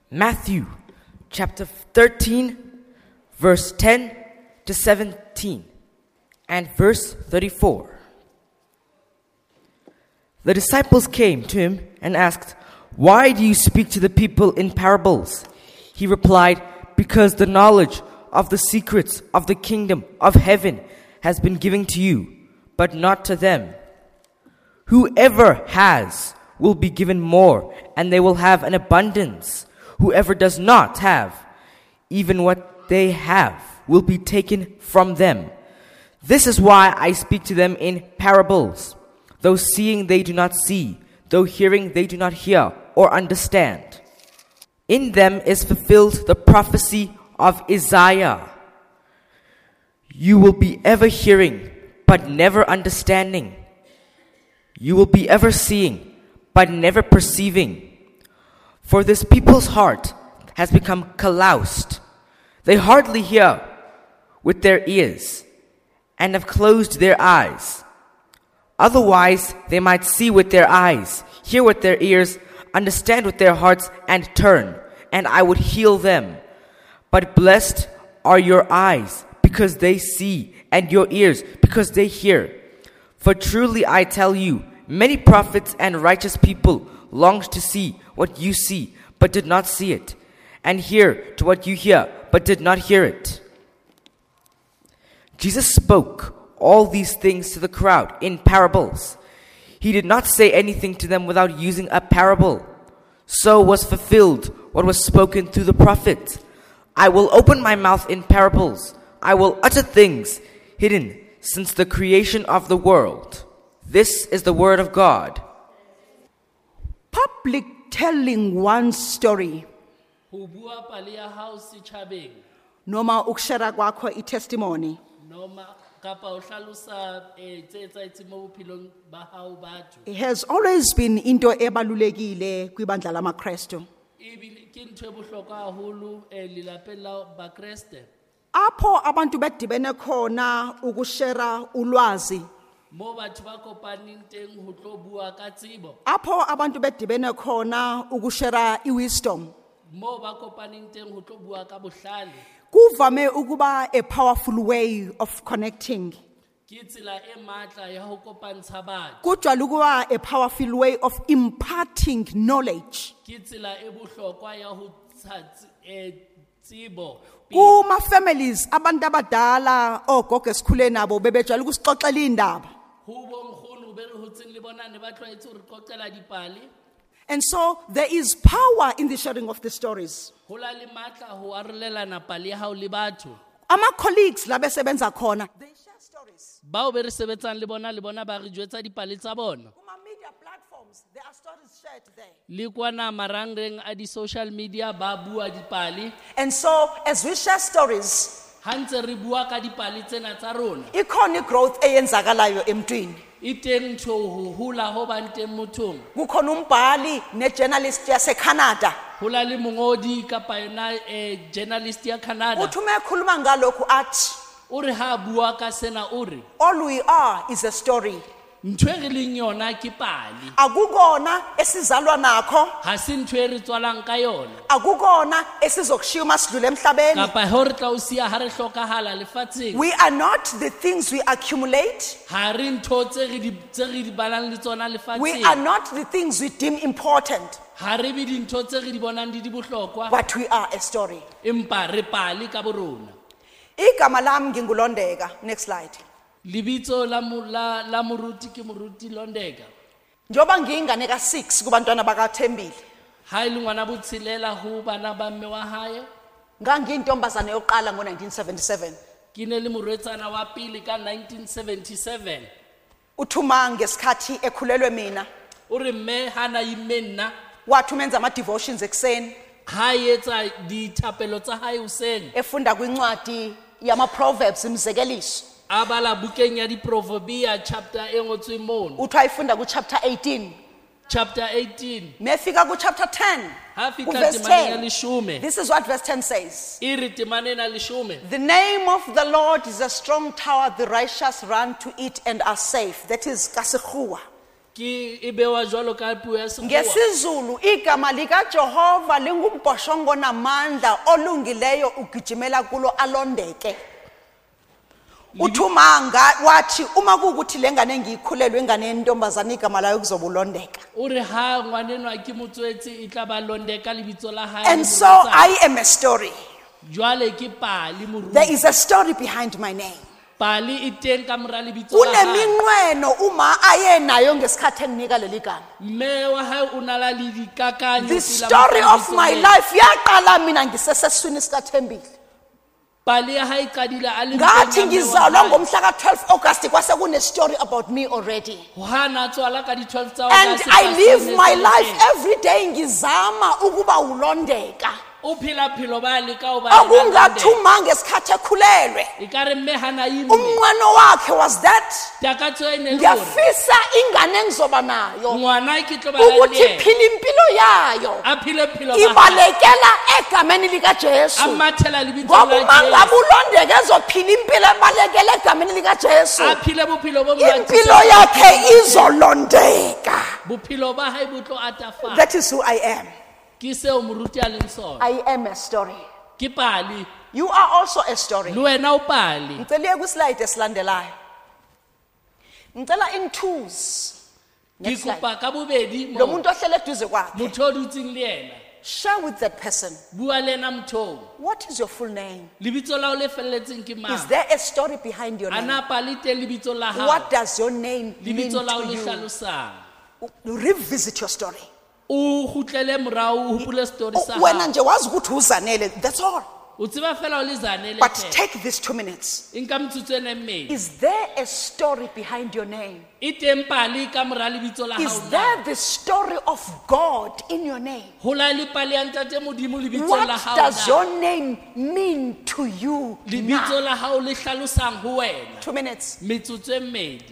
Matthew chapter 13, verse 10 to 17, and verse 34. The disciples came to him and asked, "Why do you speak to the people in parables?" He replied, "Because the knowledge of the secrets of the kingdom of heaven has been given to you, but not to them. Whoever has will be given more, and they will have an abundance. Whoever does not have, even what they have will be taken from them. This is why I speak to them in parables. Though seeing they do not see, though hearing they do not hear or understand. In them is fulfilled the prophecy of Isaiah. You will be ever hearing, but never understanding. You will be ever seeing, but never perceiving. For this people's heart has become calloused. They hardly hear with their ears, and have closed their eyes. Otherwise they might see with their eyes, hear with their ears, understand with their hearts, and turn, and I would heal them. But blessed are your eyes, because they see, and your ears, because they hear. For truly I tell you, many prophets and righteous people longed to see what you see, but did not see it, and hear to what you hear, but did not hear it." Jesus spoke all these things to the crowd in parables. He did not say anything to them without using a parable. So was fulfilled what was spoken through the prophet. "I will open my mouth in parables. I will utter things hidden since the creation of the world." This is the word of God. Public telling one story Ho bua pale ya hao setjhabeng noma ukushare kwakho itestimony noma kapa o hlalosa tse etsahetseng mo bophelong ba hao batho it has always been into ebalulekile kwibandla lamaKristu. ebile ke ntho e bohlokwa haholo lelapeng la bakreste Apho abantu bedibene khona ukushare ulwazi, mo batho ba kopaneng teng ho tlo bua ka tsebo apho abantu bedibene khona ukushare iwisdom, mo ba kopaneng teng ho tlo bua ka bohlale kuvame ukuba a powerful way of connecting. ke tsela e matla ya ho kopantsha batho Kujwayele ukuba a powerful way of imparting knowledge. ke tsela e bohlokwa ya ho tsebo Kuma families abantu abadala ogogo esikhule nabo bebejwayele ukusixoxela indaba. ho bonkgono be re hotseng le bona ne ba tlwaetse ho re qoqela dipale And so there is power in the sharing of the stories. ho la le matla ho arolelana pale ya hao le batho Ama colleagues la besebenza khona, they share stories. bao be re sebetsang le bona ba re jwetsa dipale tsa bona Kuma media platforms, there are stories shared there. le kwana marangreng a di-social media ba bua dipale And so as we share stories, ha ntse re bua ka dipale tsena tsa rona ikhona growth eyenzakalayo emntwini. e teng ntho ho hula ho bang teng mothong Kukhona umbhali nejournalist yaseCanada. ho la le mongodi kapa yona journalist ya Canada Uthi uma ekhuluma ngalokhu athi, o re ha bua ka sena o re all we are is a story. ntho e re leng yona ke pale Akukona esizalwa nakho, ha se ntho e re tswalang ka yona akukona esizokushiya uma sidlula emhlabeni. kapa ho re tla o sia ha re hlokahala lefatsheng We are not the things we accumulate. ha re ntho tse re di balang le tsona We are lefatsheng not the things we deem important, ha re be dintho tse re di bonang di bohlokwa but we are a story. empa re pale ka borona Igama lami ngingulondeka. Next slide. libitso la moruti ke moruti Londeka Njoba ngiyingane ka6 kubantwana bakaThembile. ha ile ngwana botshelela ho bana ba mme wa hae Ngangiyintombazane yokuqala ngo1977. ke ne le morwetsana wa pele ka 1977 Uthuma ngesikhathi ekhulelwe mina, o re mme ha na imme nna wathi umenza ama devotions ekseni, ha etsa dithapelo tsa hae hoseng efunda kwincwadi yama Proverbs imzekeliso. a bala bukeng ya di-proverbia chapter e ngotsweng mono Uthi ayifunda ku chapter 18. chapter 18 Mefika ku chapter 10. ha fihla Verse temaneng ya 10. leshome This is what verse 10 says. e re temaneng ya leshome The name of the Lord is a strong tower, the righteous run to it and are safe. That is Kasekhuwa. ke ke e bewa jwalo ka puo ya sekgowa. ngesizulu igama likaJehova lingumbhoshongo namandla olungileyo ugijimela kulo alondeke. Uthumanga wathi uma kukuthi lengane engiyikhulelwe ingane yentombazana igama layo kuzobulondeka. O re ha ngwanenwa ke motswetse e tla ba londeka lebitso la hae. And so I am a story. Jwale ke pali moruti. There is a story behind my name. Pali e teng ka mora lebitso la hae. Kuneminqweno uma ayenayo ngesikhathi enginika leli gama. Mme wa hae o nala le dikakanyo. The story of my life yaqala mina ngiseseswini sikaThembile. Pali ya hae qadile a le Ngathi ngizalwa ngomhla ka12 August kwase kune story about me already. hana tswala ka di 12 tsa And I live my life every day ngizama ukuba ulondeka. o phela phelo ba le ka o ba Akungathuma ngesikhathi ekhulelwe. e ka re mme hana ime Umnqweno wakhe was that takatso ene le ngiyafisa ingane engizoba nayo ngwana ke tlo ba ukuthi le phila impilo yayo a phile phelo ba ibalekela egameni likaJesu. amathela lebitso Ngoba la uma Jesu ngabe ulondeke ezophila impilo ebalekela egameni likaJesu, a phile bophelo bo impilo yakhe izolondeka. bophelo ba hae botlo atafa That is who I am. ke seo moruti a leng sona I am a story. ke pali You are also a story. le wena o pali Ngicela kuslide esilandelayo. Ngicela in twos. ke Next slide. kopa ka bobedi Lo mo muntu ohlele eduze kwakhe. motho o dutseng le yena Share with that person. bua le ena motho What is your full name? lebitso la o le felletseng ke Is mang there a story behind your name? ana pali te lebitso la hao What does your name mean lebitso la o to le you? hlalosang Revisit your story. o khutlele morao o hopole story sa Wena hao nje wazi ukuthi uzanele. That's all. o tseba fela o le zanele But fela. take these 2 minutes. nka metsotso ene mmedi Is there a story behind your name? e teng pali ka mora lebitso la Is hao na there the story of God in your name? ho la le pali ya ntate modimo lebitso la What hao does na your name mean to you lebitso now? la hao le hlalosang ho wena 2 minutes. metsotso e mmedi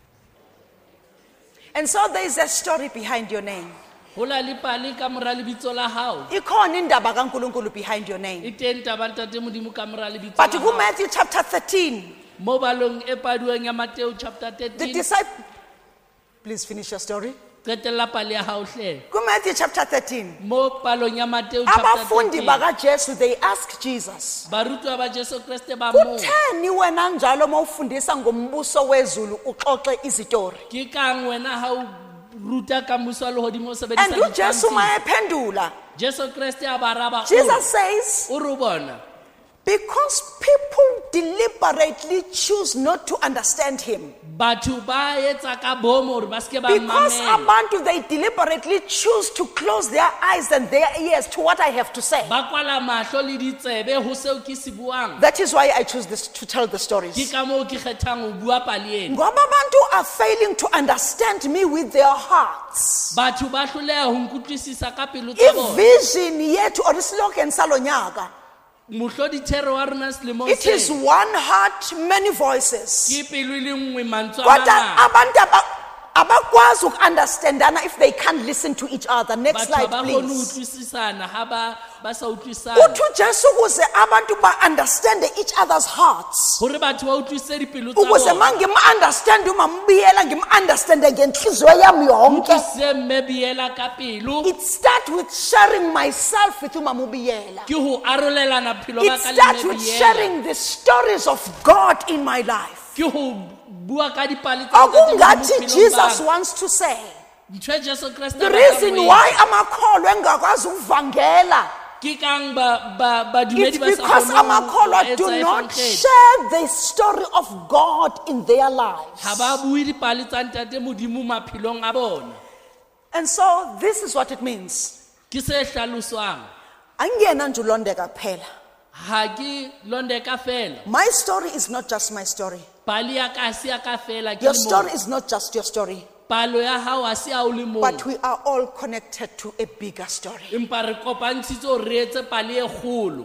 And so there is a story behind your name. ho la le pali ka mora lebitso la hao Ikhona indaba kaNkulunkulu behind your name. e teng taba ntate modimo ka mora lebitso But la go hao Matthew chapter 13. mo balong e paduweng ya Mateo chapter The 13 disciple. Please finish your story. qetella pali ya hao hle Go Matthew chapter 13. mo palong ya Mateo chapter Abafundi 13 bakaJesu they ask Jesus. barutwa ba Jesu Kriste ba mo Kutheni wena njalo mawufundisa ngombuso wezulu uxoxe izitori? ke kang wena ha o ruta ka mmuso wa lehodimo o sebedisa And uJesu ditshwantshiso? mayephendula. Jesu Kriste a baraba Jesus says, o re bona because people deliberately choose not to understand him. batho ba etsa ka bomo hore ba ske ba Because mamela abantu they deliberately choose to close their eyes and their ears to what I have to say. ba kwala mahlo le ditsebe ho seo ke se buang That is why I choose this to tell the ke stories. ka moo ke kgethang ho bua pali ena Ngoba abantu are failing to understand me with their hearts. batho ba hloleha ho nkutlwisisa ka pelo tsa bona Vision yethu or slogan salonyaka. mohlodithero wa rona selemong It is se one heart, many voices. ke pelo e le nngwe mantswe a Kodwa mangata abantu abakwazi ukunderstandana if they can't listen to each other. Next batho slide ba kgone ho please. utlwisisana ha ba sa utlwisana Uthi uJesu ukuze abantu ba-understand each other's hearts. hore batho ba utlwisise dipelo tsa Ukuze bona mangim-understand uma mbiyela ngim-understande ngenhliziyo yami yonke. utlwisise mme biela ka pelo It starts with sharing myself with uma mubiyela. ke ho arolelana bophelo ba It ka le starts mme with biela sharing the stories of God in my life. ke ho bua ka dipale tsa ntate Modimo Okungathi bophelong Jesus ba ka. wants to say, ntho e Jesu Kriste the a batlang reason ho e why amakholwa engakwazi ukuvangela ke kang badumedi it's ba sa because kgoneng ho amakholwa do etsa not evangeli. share the story of God in their lives. ha ba bue dipale tsa ntate modimo maphelong a bona And so this is what it means. ke se hlaloswang Angiyena nje ulondeka kuphela. ha ke londeka fela My story is not just my story. pale ya ka se ya ka fela ke Your le mo story is not just your story. palo ya hao a se a o le mo But we are all connected to a bigger story. empa re kopantshitse hore re etse pale e kgolo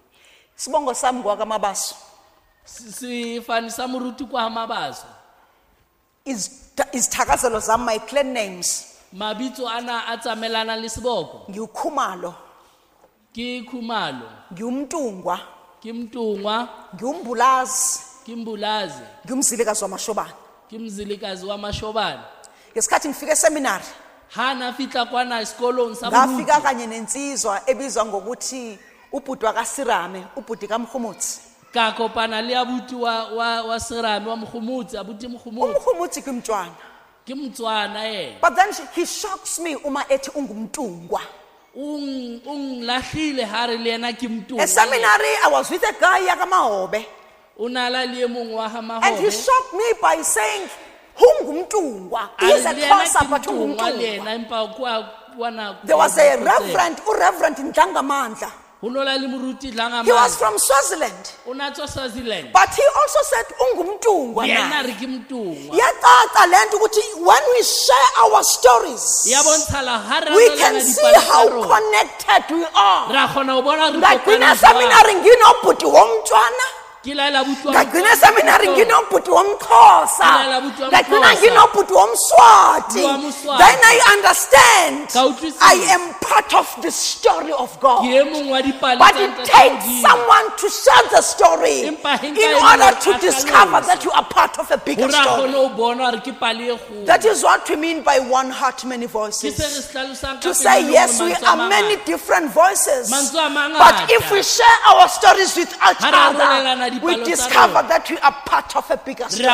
Sibongo sami ngwakamabaso sefane sa moruti kwa ha mabaso is Thakazelo zami, my clan names. mabitso ana a tsamelana le seboko Ngiukhumalo, ke khumalo ngiumntungwa, ke mtungwa ngiumbulazi, ke mbulazi ngiumzilikazi wamashobana. ke mzilikazi wa mashobane ngesikhathi ngifika eseminary ha na fitla kwana sekolong sa ngafika kanye nensizwa ebizwa ngokuthi ubhuti wakaSirame ubhuti kaMkhumutsi ka kopana le abuti wa Serame wa Mkhumutsi abuti Mkhumutsi uMkhumutsi kumntwana ke Motswana but then he shocks me uma ethi ungumntungwa lahlile ha re le yena ke mntungwa eseminary I was with a guy yakamahobe unala le mong wa ha and he mahobe shocked me by saying ungumntungwa he's a Xhosa but ungumntungwa impa kwana there was a reverend Ndlangamandla. Hunola le moruti Dlanga He was from Swaziland. Unatswa Swaziland. But he also said ungumntungwa yena re ke mntungwa yacaca lento ukuthi when we share our stories yabonthala ha re we can see how connected we are. ra khona o bona re ngagcina seminary nginobhuti womntwana ngagcina seminary nginobhuti womXhosa ngagcina nginobhuti womSwati then I understand I am part of the story of God but it takes someone to share the story in order to discover that you are part of a bigger story. That is what we mean by one heart many voices, to say yes we are many different voices but if we share our stories with each other we discover that we are part of a bigger story.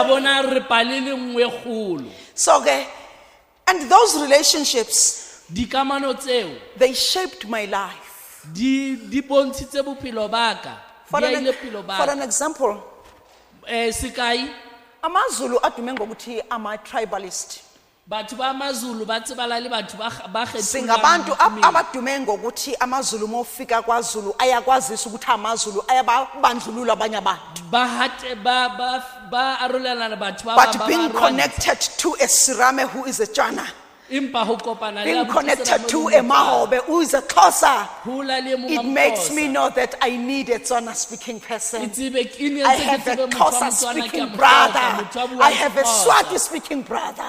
So, okay, and those relationships, they shaped my life. For an example, amaZulu adume ngokuthi ama tribalist. Singabantu abadume ngokuthi amaZulu mofika kwaZulu ayakwazisa ukuthi amaZulu ayabandlulula abanye abantu. But being connected to a Sirame who is a Tswana, being connected to a Mahobe who is a Xhosa, it makes me know that I need a Tswana speaking person. I have a Xhosa speaking brother. I have a Swati speaking brother.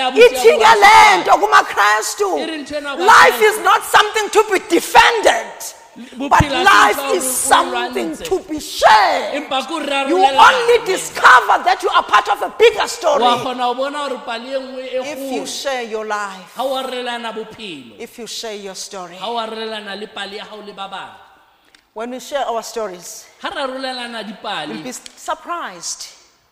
Life is not something to be defended, but life is something to be shared. You only discover that you are part of a bigger story if you share your life, if you share your story. When we share our stories, you'll be surprised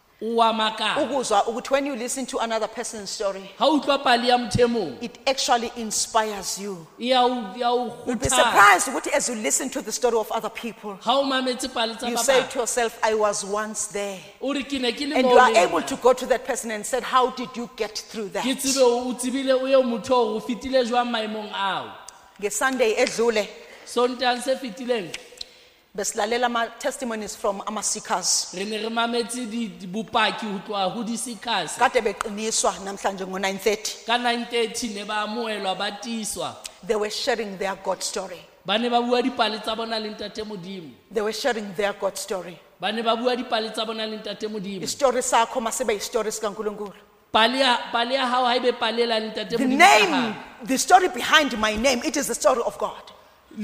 when you listen to another person's story, it actually inspires you. You'll be surprised as you listen to the story of other people. You say to yourself, I was once there. And you are able to go to that person and say, how did you get through that? Sunday edlule besilalela ama testimonies from amaseekers kade beqiniswa namhlanje ngo9:30 they were sharing their God story. They were sharing their God story. Story sakho masebe stories kaNkulunkulu. The name, the story behind my name, it is the story of God. And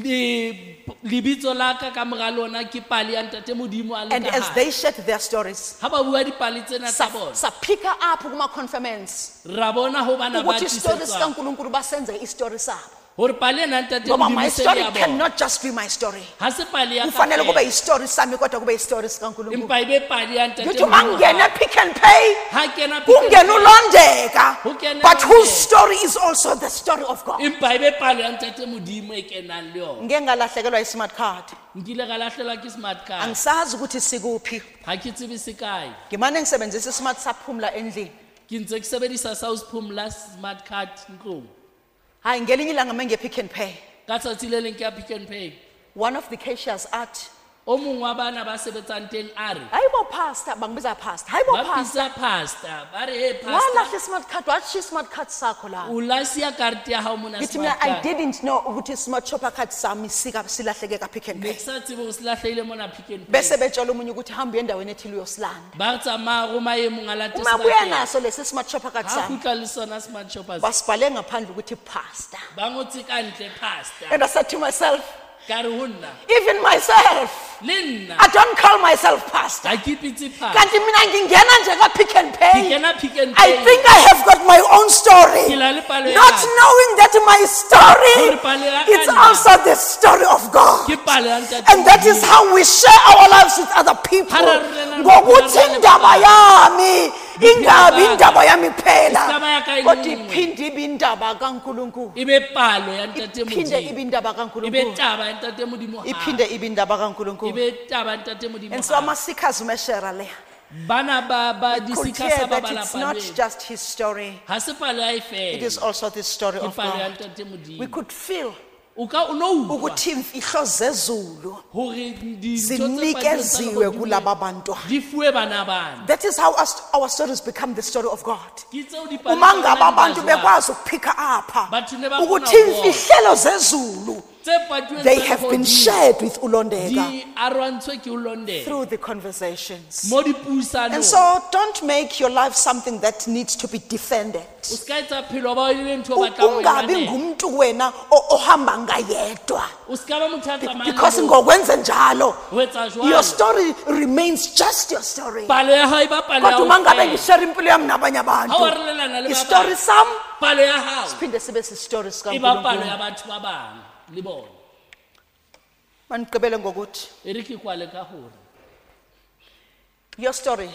as they shared their stories, sapika up kuma conference ukuthi stories kaNkulunkulu basenze istory sabo. My story cannot just be my story. Kufanele kube istory sami kodwa kube istory sikaNkulunkulu. Ngithi mangena Pick n Pay ungena ulondeka but whose story is also the story of God. Ngeke ngalahlekelwa ismart card. Angisazi ukuthi sikuphi. Ngimane ngisebenzisa ismart saphumla endlini. Smart card nqomo. Hayi ngelinye ilanga menge Pick n Pay. Pick n Pay. One of the cashiers asked, hayibo pastor bangibiza pastor. Hayibo pastor. Walahle smart card wathi smart card sakho la. I didn't know ukuthi smart shopper card sami silahleke ka Pick n Pay. Bese betshela umunye ukuthi hamba endaweni ethile uyosilanda. Uma buya naso lesi smart shopper card sami. Basibhale ngaphandle ukuthi pastor. Pastor. And I said to myself, even myself, I don't call myself pastor. Kanti mina ngingena nje ka Pick n Pay. I think I have got my own story. Not knowing that my story is also the story of God. And that is how we share our lives with other people. Ngokuthi indaba yami ingabi indaba yami phela. Kodwa iphinde ibe indaba kaNkulunkulu. Iphinde ibe indaba kaNkulunkulu. Iphinde ibe indaba kaNkulunkulu. And so amasikhazi umeshare le. Could hear that it's not just his story. It is also the story of God. We could feel ukuthi imfihlo zezulu zinikeziwe kulaba bantwana. That is how our stories become the story of God. Uma ngabe abantu bekwazi ukupicka up ukuthi imfihlelo zezulu they have been shared with Ulondeka through the conversations. And so don't make your life something that needs to be defended. Ungabi ngumuntu wena ohamba ngayedwa. Because ngokwenza njalo your story remains just your story. Kodwa uma ngabe ngishare impilo yami nabanye abantu, istory sami siphinde sibe sistory sikaNkulunkulu. Manigqibele ngokuthi your story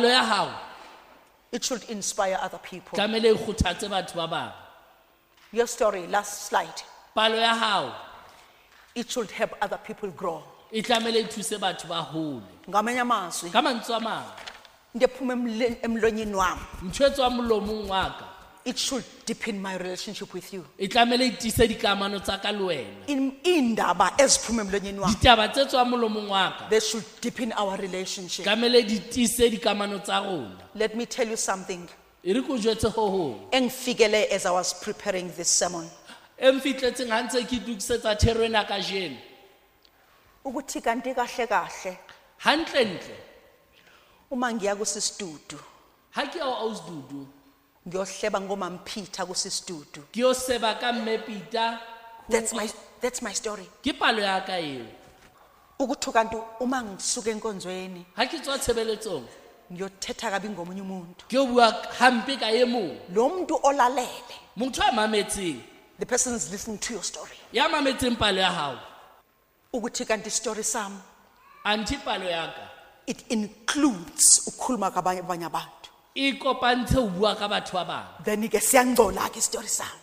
it should inspire other people. Your story, last slide, it should help other people grow. Ngamanye amazwi ndephuma emlonyeni wami, it should deepen my relationship with you. Indaba eziphuma emlonyeni wami, they should deepen our relationship. Let me tell you something. Engifikele as I was preparing this sermon, ukuthi kanti kahle kahle uma ngiya kusistudu ngiyohleba ngoMamphitha kusistudu. That's my story. Ukuthi kanti uma ngisuka enkonzweni ngiyothetha kabi ngomunye umuntu, lo muntu olalele, the person is listening to your story, ukuthi kanti story sami it includes ukhuluma kabanye abantu. Then ke siyangcola ke story sami.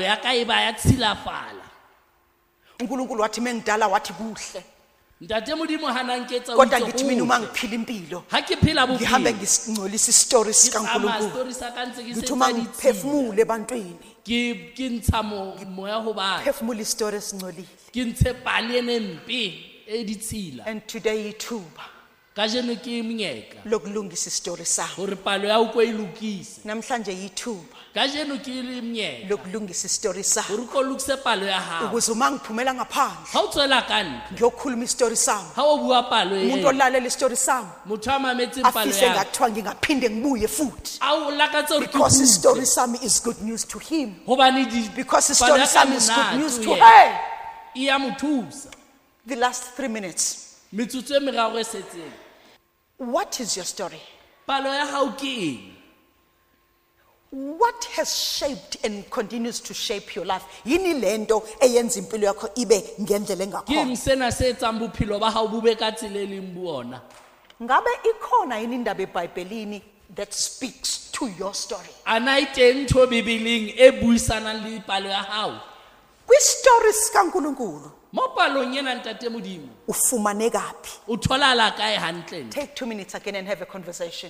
uNkulunkulu wathi mengidala wathi kuhle. Kodwa ngithi mina uma ngiphila impilo ngihambe ngisingcolisa istory sikaNkulunkulu. Ngithi uma ngiphefumule ebantwini phefumula istory esingcolile. And today ithuba lokulungisa istory sami. Namhlanje yithuba lokulungisa istory sami, ukuze uma ngiphumela ngaphandle ngiyokhuluma istory sami, umuntu olalela istory sami afise ngathiwa ngingaphinde ngibuye futhi, because istory sami is good news to him, because istory sami is good news to her. The last 3 minutes, what is your story? What has shaped and continues to shape your life? Yini lento eyenza impilo yakho ibe ngendlela engakhona? Ngabe ikhona yini indaba eBhayibhelini that speaks to your story? Kwi-story sikaNkulunkulu ufumane kaphi? Take 2 minutes again and have a conversation.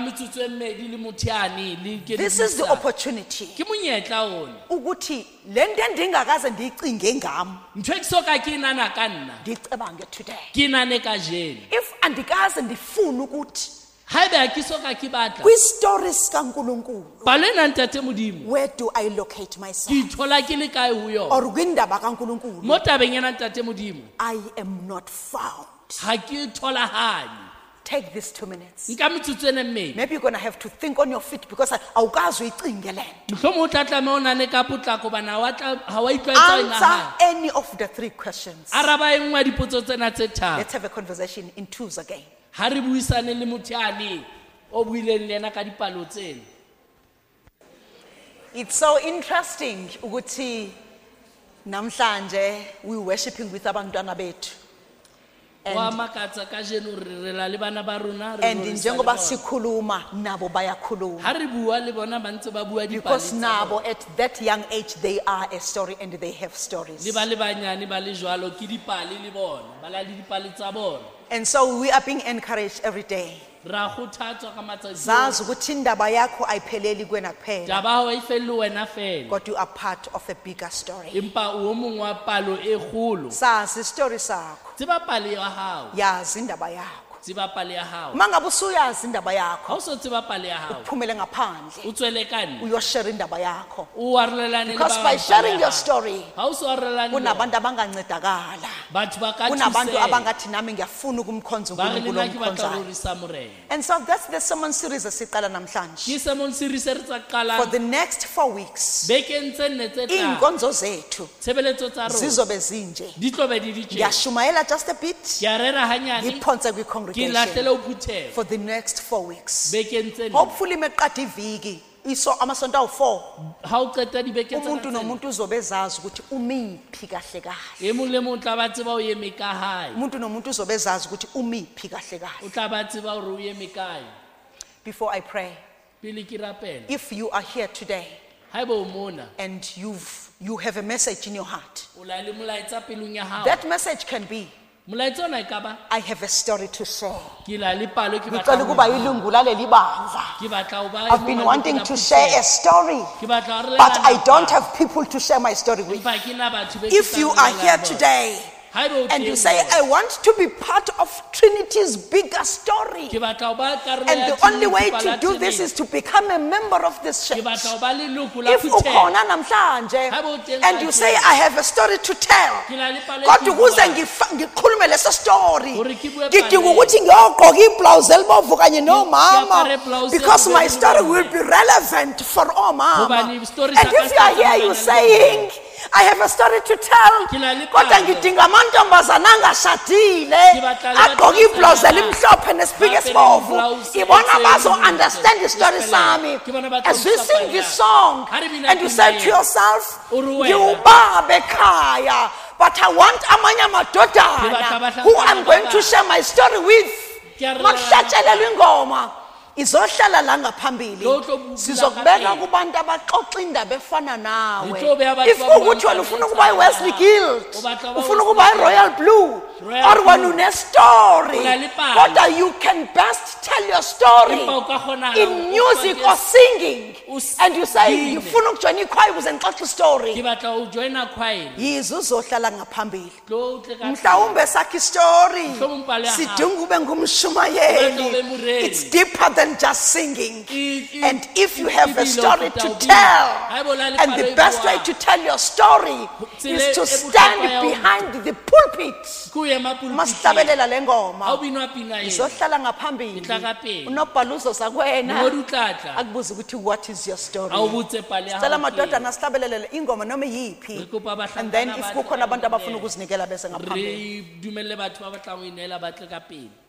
This is the opportunity ukuthi lento endingakaze ndiyicinge ngami ndicabange today. If andikaze ndifuna ukuthi kwi-story sikaNkulunkulu where do I locate myself? Or kwindaba kaNkulunkulu I am not found. take these 2 minutes. nka metsotso ene mmedi Maybe you're going to have to think on your feet because awukazi uyicinge le nto. mohlomong o tla tlameha o nane ka potlako bana ha wa itlwaetsa ho Answer nahana any of the 3 questions. araba e nngwe ya dipotso tsena tse tharo Let's have a conversation in twos again. ha re buisane le motho ya le o buileng le ena ka dipalo tsena. It's so interesting ukuthi namhlanje we worshiping with abantwana bethu. wa makatsa ka jeno re la le bana ba rona re And rorisa le njengoba bona. sikhuluma nabo bayakhuluma. ha re bua le bona ba ntse ba bua dipale Because tsa nabo at that young age they are a story and they have stories. le ba le banyane ba le jwalo ke dipale le bona ba la le dipale tsa bona And so we are being encouraged every day. ra kgothatswa ka matsatsi Zazi ukuthi indaba yakho ayipheleli kuwena kuphela. taba ha e felle wena fela But you are part of a bigger story. empa o mongwe wa palo e kgolo Sazi story sakho. tseba pale ya hao Yazi indaba yakho. tseba pale ya hao Mangabe usuyazi indaba ha yakho, o so tseba pale ya hao phumele ngaphandle. o tswele ka ntle Uyoshare indaba yakho. o arolelane le Because ba by bang pale sharing ya your hao. story, ha o so arolelane le kunabantu abangancedakala. batho ba ka Kunabantu thuseha. abangathi nami ngiyafuna ukumkhonza ba re uNkulunkulu nna ke batla ho omkhonzayo. risa morena And so that's the sermon series esiqala namhlanje. ke sermon series e re tsa For qala the next 4 weeks, bekeng tse nne tse tlang iy'nkonzo zethu tshebeletso tsa rona zizobe zinje. di tlobe di di tjena Ngiyashumayela just a bit, ke a rera hanyane ngiphonse ke kwi-congregation lahlele ho phuthela for the next 4 weeks. bekeng tse nne Hopefully meqada iviki, amasonto awu-4, ha o qeta dibeke umuntu tsena nomuntu uzobe ezazi ukuthi umiphi kahle kahle. e mong le mong o tla ba tseba o eme ka hae Umuntu nomuntu uzobe ezazi ukuthi umiphi kahle o kahle. tla ba tseba hore o eme kae Before I pray, pele ke rapela if you are here today haeba o mona and you have a message in your heart, o la le molaetsa pelong ya hao that message can be, molaetsa ona e ka ba I have a story to share. ke la le palo ke Ngicela batla ukuba ilungu laleli bandla. ke batla ho ba I've been wanting to share a story, ke batla ho but I don't have people to share my story with. ba ke na batho be If you are here today haeba o and you teng say, I want to be part of Trinity's bigger story, ke batla ho ba karolo and ya the only way Trinity to do Palatine. this is to become a member of this ke church. batla ho ba leloko la If phuthela ukhona namhlanje Haeba o teng and you ka say, teng. I have a story to tell, ke na le palo e kodwa ke ukuze buang. ngikhulume leso story, Hore ke bue ngidinga palo e. ukuthi ngiyogqoka iblouse elibomvu kanye nomama, apare blouse because my elibomvu story nomama. will be relevant for omama. Hobane story And sa ka if you are se here, you tsamaya le saying, I have a story to tell, Ke na le kodwa palo. ngidinga amantombazana angashadile Ke batla le agqoke batho iblouse ba elimhlophe nesipika Ba apere esibomvu, iblouse ibona e bazo tshweu understand the story e sami. Ke bona ba tlo As we utlwa sing palo this ya. song Ha re bina and you pina say ena. to yourself, O re wena. ngiwubaba ekhaya, but I want amanye Ke amadodana batla ba who hlakana I'm going to ba- share my story with. Ke a re Makuhlatshelelwa ingoma izohlala la ngaphambili, Lo tlo bula sizokubeka ka pele. kubantu abaxoxa indaba efana nawe. Itlo beha batho If ba buang ukuthi wena taba ufuna e ukuba i-Wesley tshwanang. Guild, O batla ba ufuna Wesley ukuba i-Royal Blue, Royal or wena Blue. une-story, O na le palo. kodwa you can best tell your story Empa o ka kgonahala in hore o music kgone- or singing, o s- and you say bine. ngifuna ukujoyina ikhwaya ukuze ngixoxe ke istory, batla ho joina choir yize uzohlala ngaphambili. tlo tle ka Mhlawumbe sakhe istory Mhlawumbe umbhalo ya sidinga ube Ube ube ngumshumayeli. mureli. It's deeper than just singing. I- And if you have a ibile story o to feta o tell, Haeba o na le and palo the e best way buang. to tell your story Tsela is to e bohlokwa stand ya ho- behind the pulpit. ke o ema pulpiteng. Masihlabelela le Ha o ngoma binwa pina ena izohlala ngaphambili. Itla ka pele. Unobhala uzosakwena ngodi o tla tla akubuze ukuthi what is your story. ha o botse pale ya Sicela hao ke madodana sihlabelele ingoma noma yiphi. Re kopa bahlankana And then ba if tle kukhona abantu ka abafuna pele. ukuzinikela bese ngaphambili. re dumelle batho ba batlang ho inela ba tle ka pele